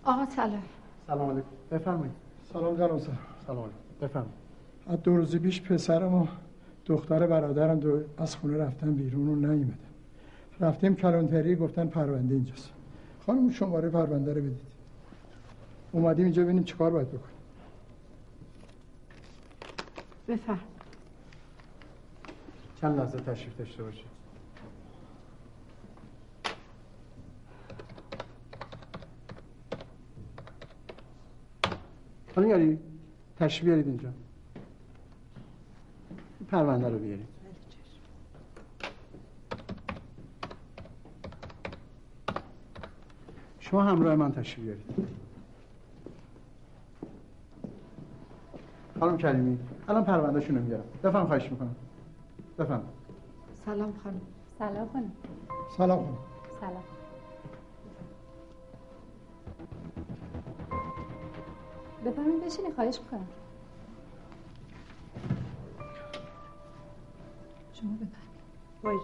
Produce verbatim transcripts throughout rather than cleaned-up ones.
آقا سلام. سلام علیکم. بفرمایید. سلام جناب سر. سلام علیکم. بفرمایید. از دو روز پیش پسرم و دختر برادرم دو از خونه رفتن بیرون و نیومدن. رفتیم کلانتری، گفتن پرونده اینجاست. خانم شماره پرونده رو بدید. اومدیم اینجا ببینیم چیکار باید بکنیم. بفرم. چند لحظه تشریف داشته باشید. خانم یاری تشریف بیارید اینجا. پرونده رو بیارید. شما همراه من تشریف بیارید. خانم کریمی الان پرونده شونو میارم. بفهم خواهش میکنم. بفهم. سلام خانم. سلام خانم. سلام خانم. سلام. بفرمایید بشینید، خواهش میکنم. شما بفرمایید. باید.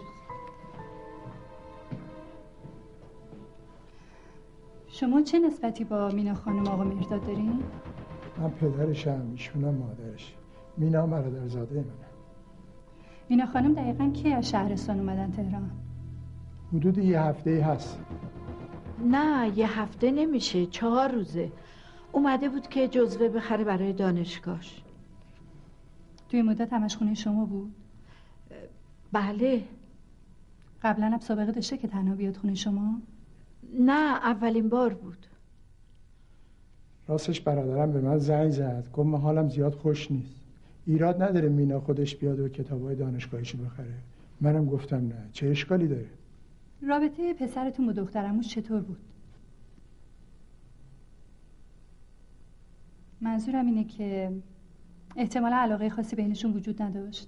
شما چه نسبتی با مینا خانم آقا مهرداد دارین؟ من پدرشم، ایشونم مادرش. مینا برادرزاده منه. مینا خانم دقیقاً کی از شهرستان اومدن تهران؟ حدود یه هفته‌ای هست. نه یه هفته نمیشه، چهار روزه. اومده بود که جزوه بخره برای دانشگاهش. توی مدت همش خونه شما بود؟ بله. قبلا هم سابقه داشته که تنها بیاد خونه شما؟ نه اولین بار بود. راستش برادرم به من زنگ زد، گفت من حالم زیاد خوش نیست. ایراد نداره مینا خودش بیاد و کتابای دانشگاهیشو بخره. منم گفتم نه، چه اشکالی داره؟ رابطه پسرتون با دخترموش چطور بود؟ منظورم اینه که احتمالا علاقه خاصی بینشون وجود نداشت.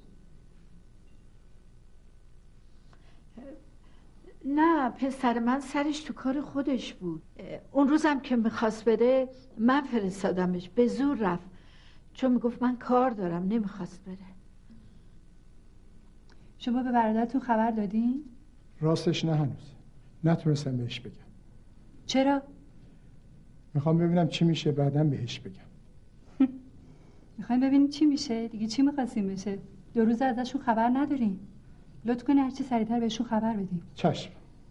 نه پسر من سرش تو کار خودش بود. اون روزم که میخواست بره من فرستادمش، به زور رفت چون میگفت من کار دارم، نمیخواست بره. شما به برادرتون خبر دادین؟ راستش نه هنوز. نتونستم بهش بگم. چرا؟ میخوام ببینم چی میشه بعدم بهش بگم. میخوایم ببینیم چی میشه؟ دیگه چی میخواستیم بشه؟ دو روز ازشون خبر نداریم. لطف کنی هرچی سریعتر بهشون خبر بدیم. چشم.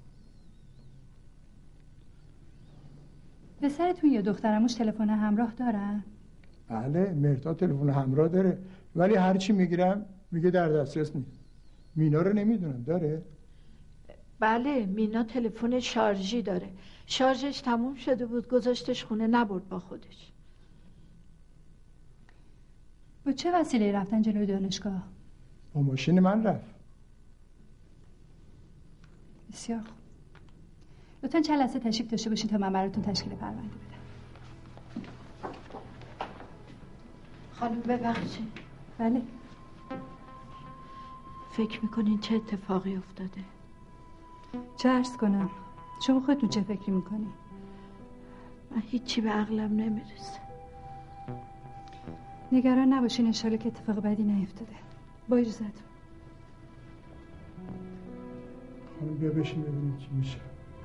پسرتون یا دخترموش تلفن همراه دارن؟ بله مهرداد تلفن همراه داره، ولی هر چی میگیرم میگه در دسترس نیست. مینا رو نمیدونم داره؟ بله مینا تلفن شارژی داره. شارژش تموم شده بود، گذاشتش خونه، نبرد با خودش. با چه وسیله رفتن جلوی دانشگاه؟ با ماشین من رفت. بسیار خوب. لطفاً چند لحظه تشریف داشته باشین تا من براتون تشکیل پرونده بدم. خانم ببخشید. بله. فکر میکنین چه اتفاقی افتاده؟ چه عرض کنم؟ شما خودتون چه فکری میکنی؟ من هیچی به عقلم نمیرسه. نگران نباشین، انشالله که اتفاق بدی نیفتاده. با اجازهتون. خانم بیا بشین ببینیم چی میشه.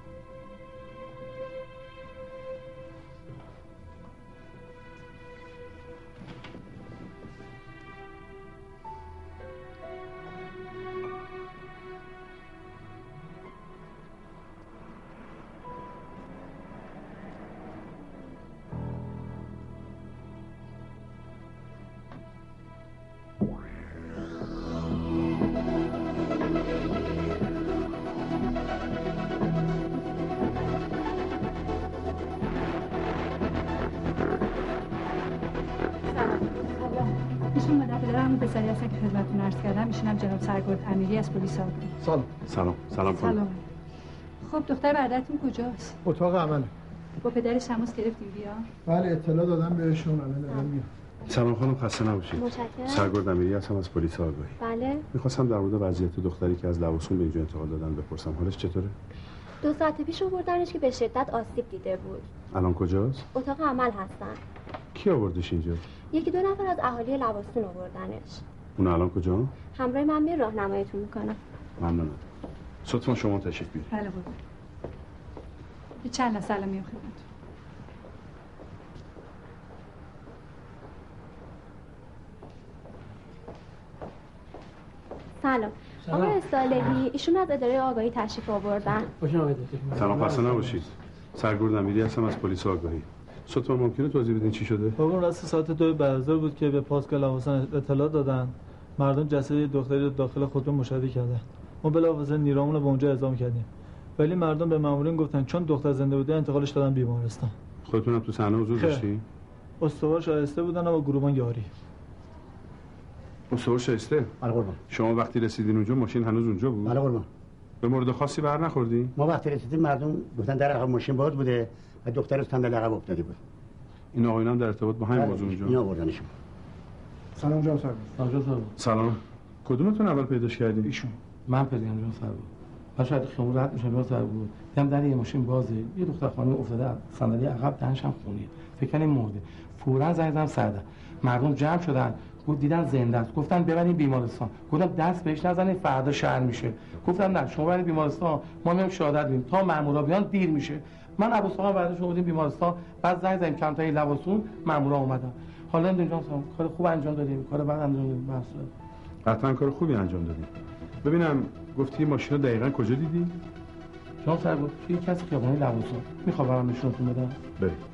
پسری هستن که خدمتتون عرض کردم. ایشون هم جناب سرگرد امیری از پلیس آبادان. سلام. سلام. سلام خانم. سلام. خب دختر برادرتون کجاست؟ اتاق عمله. با پدرش تماس گرفتیم بیا؟ بله اطلاع دادم بهشون، الان دارم میام. سلام خانم، خسته نباشید. متشکرم. سرگرد امیری هستم از پلیس آگاهی. بله. می‌خواستم در مورد وضعیت دختری که از لواسون به اینجا انتقال دادن بپرسم، حالش چطوره؟ دو ساعت پیش آوردنش که به شدت آسیب دیده بود. الان کجاست؟ اتاق عمل هستن. کی آوردش اینجا؟ یکی دو نفر از اهالی لواسون آوردنش. اون الان کجا؟ همراه من می راهنماییتون میکنم. ممنونم. لطفاً شما تشریف بیارید. بله قربان. یه چند لحظه الان میام خدمتتون. سلام. آقای صالحی، ایشون از اداره آگاهی تشریف آوردن. خوش آمدید. سلام، خسته نباشید. سرگرد امیری هستم از پلیس آگاهی. صدتون ممکنه توضیح بدین چی شده؟ بابا راست ساعت دو بعد از ظهر بود که به پاسگاه لواسان اطلاع دادن مردم جسد دختری رو داخل خودرو مشاهده کردن. ما بلافاصله نیرومون رو به اونجا اعزام کردیم. ولی مردم به مامورین گفتن چون دختر زنده بوده انتقالش دادن بیمارستان. خودتون هم تو صحنه حضور داشتین؟ استوار شایسته بودن و با گروهبان یاری. استوار شایسته؟ بله قربان. شما وقتی رسیدین اونجا ماشین هنوز اونجا بود؟ بله قربان. به مورد خاصی بر نخوردین؟ ما وقتی رسیدیم مردم گفتن در عقب ماشین باز بوده و دختر صندلی عقب افتاده بود. این آقایون هم در ارتباط با همین موضوع اونجا؟ اینا آوردنشون. سلام جناب سرور. سلام سلام. سلام. کدومتون اول پیداش کردین؟ ایشون. من پیدا کردم سر بود. من شاید خیابون رد میشم یا سر بود. دیدم در یه ماشین بازه. یه دختر خانم افتاده صندلی عقب دهنش هم خونیه. فکر کنم مرده. فوراً زنگ زدم سرده. مردم جمع شدن. گفت دیدن زنده است. گفتن ببرین بیمارستان. گفتم دست بهش نزنین فردا شهر میشه. گفتم نه شما برید بیمارستان ما میام شهادت بدیم تا مامورا بیان دیر میشه. من ابوالسلام بعدش آوردیم بیمارستان بعد زنگ زدیم کمتای لواسون مامورا اومدن. حالا اینجا کار خوب انجام دادیم. کار بعد انجام دادیم. بس قطعاً کار خوبی انجام دادیم. ببینم گفتی ماشین رو دقیقاً کجا دیدی؟ شما سر بود توی کسی خیابانی لواسون. میخوام برام نشونتون بدم. برید.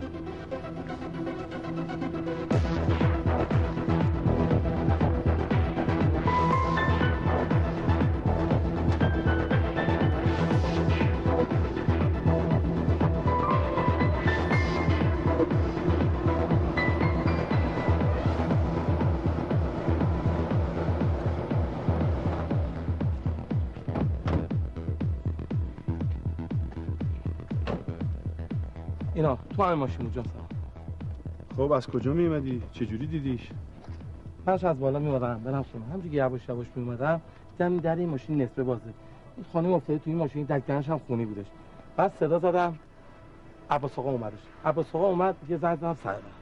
اینا تو همین ماشین بود جان سلام. خب از کجا میومدی؟ چه جوری دیدیش؟ منش از بالا میومدم برم خونه. همونجوری که یواش یواش میومدم دیدم در این ماشین نصفه بازه. این خانم افتاده تو این ماشین دکترش هم خونی بودش. بعد صدا زدم عباس آقا اومدش. عباس آقا اومد یه زنگ زدم سر